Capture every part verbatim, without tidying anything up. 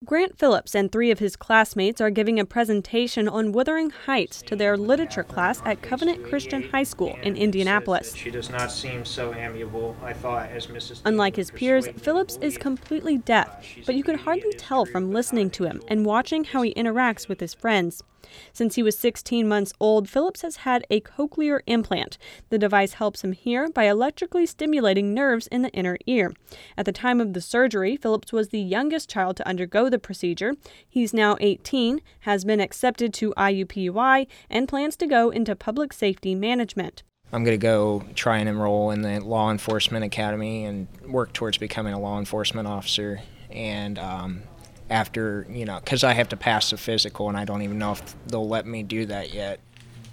Grant Phillips and three of his classmates are giving a presentation on Wuthering Heights to their literature class at Covenant Christian High School in Indianapolis. She does not seem so amiable, I thought, as Missus Unlike his peers, Phillips is completely deaf, but you could hardly tell from listening to him and watching how he interacts with his friends. Since he was sixteen months old, Phillips has had a cochlear implant. The device helps him hear by electrically stimulating nerves in the inner ear. At the time of the surgery, Phillips was the youngest child to undergo the procedure. He's now eighteen, has been accepted to I U P U I, and plans to go into public safety management. I'm going to go try and enroll in the law enforcement academy and work towards becoming a law enforcement officer. And um, after, you know, because I have to pass the physical, and I don't even know if they'll let me do that yet.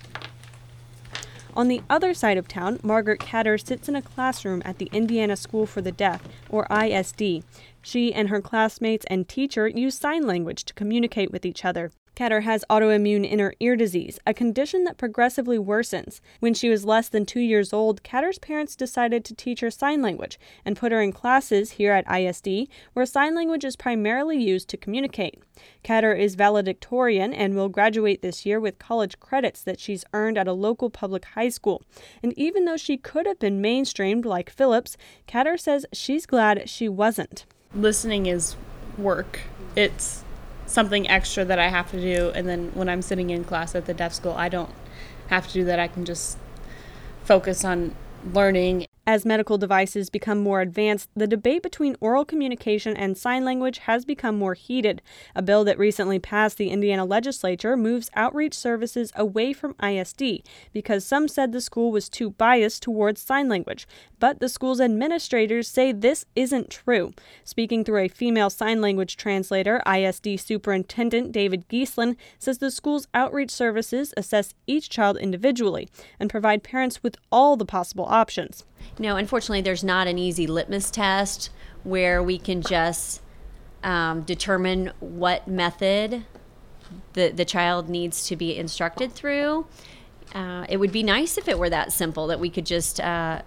On the other side of town, Margaret Catter sits in a classroom at the Indiana School for the Deaf, or I S D. She and her classmates and teacher use sign language to communicate with each other. Catter has autoimmune inner ear disease, a condition that progressively worsens. When she was less than two years old, Catter's parents decided to teach her sign language and put her in classes here at I S D, where sign language is primarily used to communicate. Catter is valedictorian and will graduate this year with college credits that she's earned at a local public high school. And even though she could have been mainstreamed like Phillips, Catter says she's glad she wasn't. Listening is work. It's something extra that I have to do, and then when I'm sitting in class at the deaf school, I don't have to do that. I can just focus on learning. As medical devices become more advanced, the debate between oral communication and sign language has become more heated. A bill that recently passed the Indiana legislature moves outreach services away from I S D because some said the school was too biased towards sign language. But the school's administrators say this isn't true. Speaking through a female sign language translator, I S D Superintendent David Geeslin says the school's outreach services assess each child individually and provide parents with all the possible options. No, unfortunately, there's not an easy litmus test where we can just um, determine what method the, the child needs to be instructed through. Uh, it would be nice if it were that simple, that we could just uh,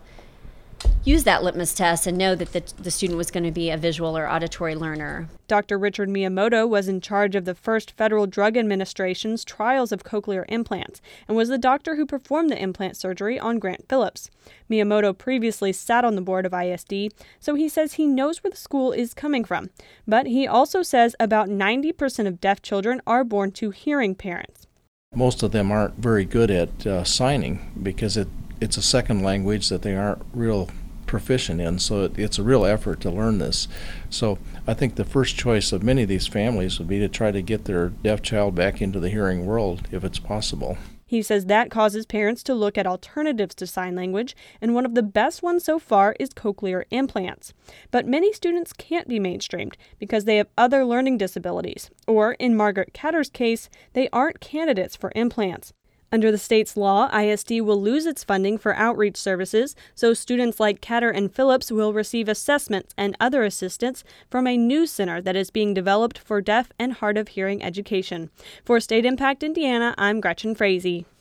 use that litmus test and know that the, the student was going to be a visual or auditory learner. Doctor Richard Miyamoto was in charge of the first Federal Drug Administration's trials of cochlear implants and was the doctor who performed the implant surgery on Grant Phillips. Miyamoto previously sat on the board of I S D, so he says he knows where the school is coming from. But he also says about ninety percent of deaf children are born to hearing parents. Most of them aren't very good at uh, signing because it, it's a second language that they aren't real proficient in, so it, it's a real effort to learn this. So I think the first choice of many of these families would be to try to get their deaf child back into the hearing world if it's possible. He says that causes parents to look at alternatives to sign language, and one of the best ones so far is cochlear implants. But many students can't be mainstreamed because they have other learning disabilities, or in Margaret Catter's case, they aren't candidates for implants. Under the state's law, I S D will lose its funding for outreach services, so students like Catter and Phillips will receive assessments and other assistance from a new center that is being developed for deaf and hard of hearing education. For State Impact Indiana, I'm Gretchen Frazee.